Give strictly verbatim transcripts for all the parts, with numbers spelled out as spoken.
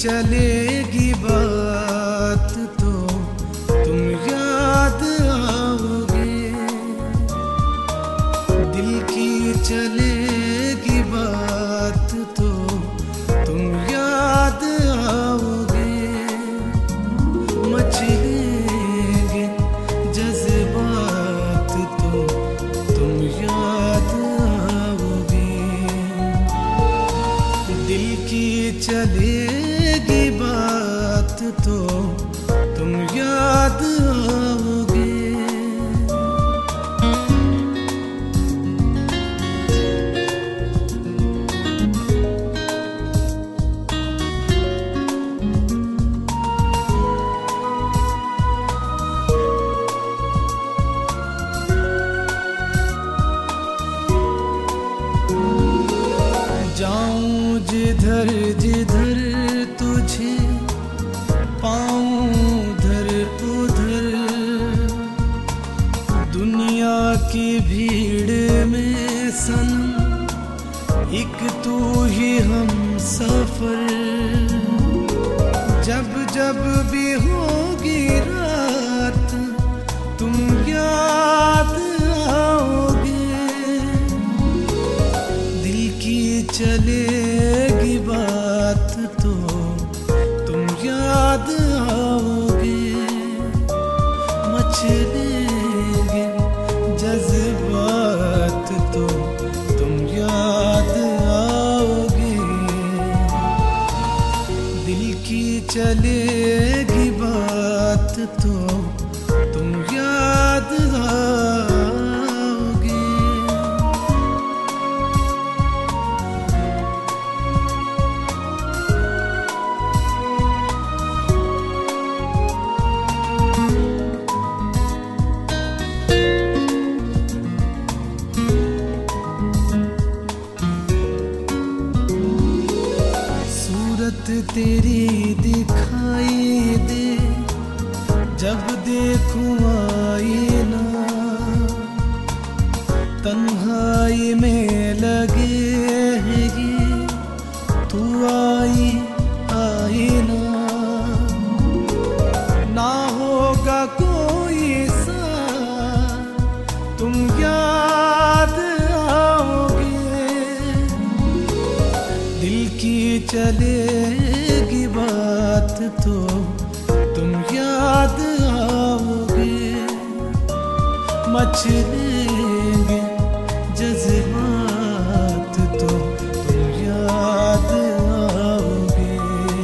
चलेगी बात तो तुम याद आओगे। दिल की चलेगी बात तो तुम याद आओगे। मचलेंगे जज्बात तो तुम याद आओगे। दिल की चलेगी बात तो तुम याद आओगे। जाऊं जिधर जिधर तुझे पाऊं उधर उधर। दुनिया की भीड़ में सनम एक तू ही हम सफर। जब जब भी होगी रात तुम याद आओगे। दिल की चलेगी बात तो तुम याद आओगे। मचलेंगे जज्बात तो तुम याद आओगे। दिल की चलेगी बात तो तुम याद आओगे। तेरी दिखाई दे जब देखूं आईना। तन्हाई में लगेगी तू आई आई ना। ना होगा कोई सा तुम याद आओगे। दिल की चलेगी बात तो तुम याद आओगे। मचलेंगे जज्बात तो तुम याद आओगे।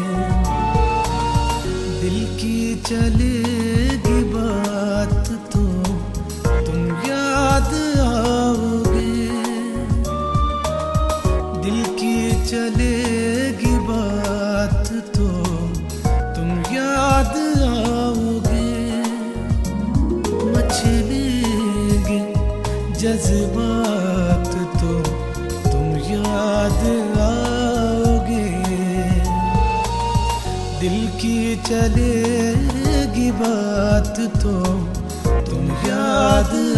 दिल की चलेगी बात तो तुम याद आओगे। दिल की चलेगी बात तो तुम याद आओगे। मचलेंगे जज्बात तो तुम याद आओगे। दिल की चलेगी बात तो तुम याद